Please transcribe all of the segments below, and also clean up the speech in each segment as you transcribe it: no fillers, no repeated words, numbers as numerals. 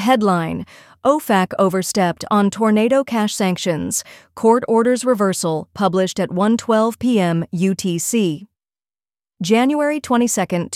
Headline: OFAC overstepped on Tornado Cash sanctions. Court orders reversal, published at 1:12 p.m. UTC. January 22,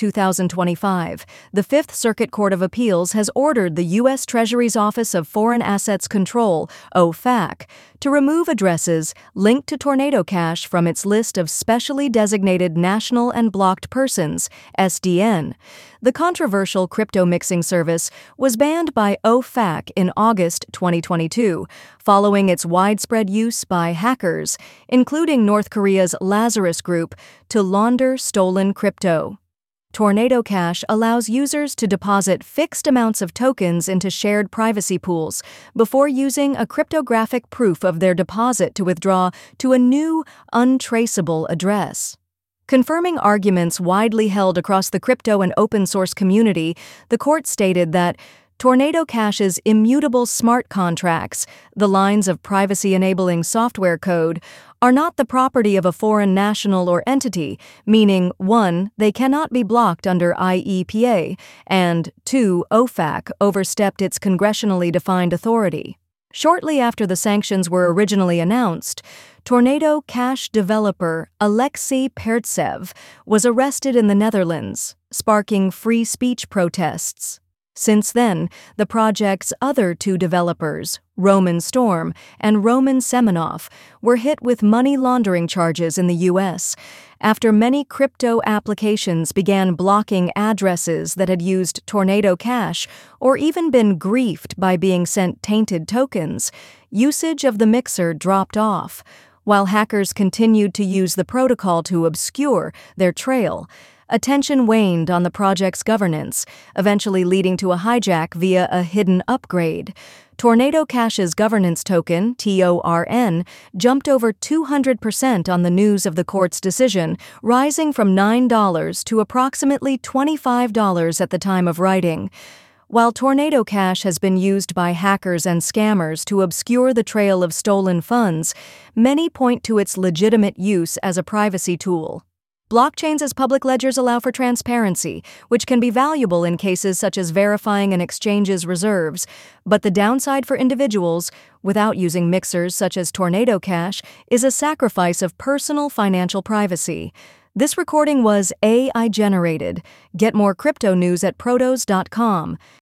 2025, the Fifth Circuit Court of Appeals has ordered the U.S. Treasury's Office of Foreign Assets Control, OFAC, to remove addresses linked to Tornado Cash from its list of specially designated national and blocked persons, SDN. The controversial crypto mixing service was banned by OFAC in August 2022, following its widespread use by hackers, including North Korea's Lazarus Group, to launder stolen crypto. Tornado Cash allows users to deposit fixed amounts of tokens into shared privacy pools before using a cryptographic proof of their deposit to withdraw to a new, untraceable address. Confirming arguments widely held across the crypto and open-source community, the court stated that Tornado Cash's immutable smart contracts, the lines of privacy-enabling software code, are not the property of a foreign national or entity, meaning 1. They cannot be blocked under IEPA, and 2. OFAC overstepped its congressionally defined authority. Shortly after the sanctions were originally announced, Tornado Cash developer Alexei Pertsev was arrested in the Netherlands, sparking free speech protests. Since then, the project's other two developers, Roman Storm and Roman Semenov, were hit with money laundering charges in the U.S. after many crypto applications began blocking addresses that had used Tornado Cash or even been griefed by being sent tainted tokens. Usage of the mixer dropped off, while hackers continued to use the protocol to obscure their trail. Attention waned on the project's governance, eventually leading to a hijack via a hidden upgrade. Tornado Cash's governance token, TORN, jumped over 200% on the news of the court's decision, rising from $9 to approximately $25 at the time of writing. While Tornado Cash has been used by hackers and scammers to obscure the trail of stolen funds, many point to its legitimate use as a privacy tool. Blockchains as public ledgers allow for transparency, which can be valuable in cases such as verifying an exchange's reserves, but the downside for individuals, without using mixers such as Tornado Cash, is a sacrifice of personal financial privacy. This recording was AI generated. Get more crypto news at protos.com.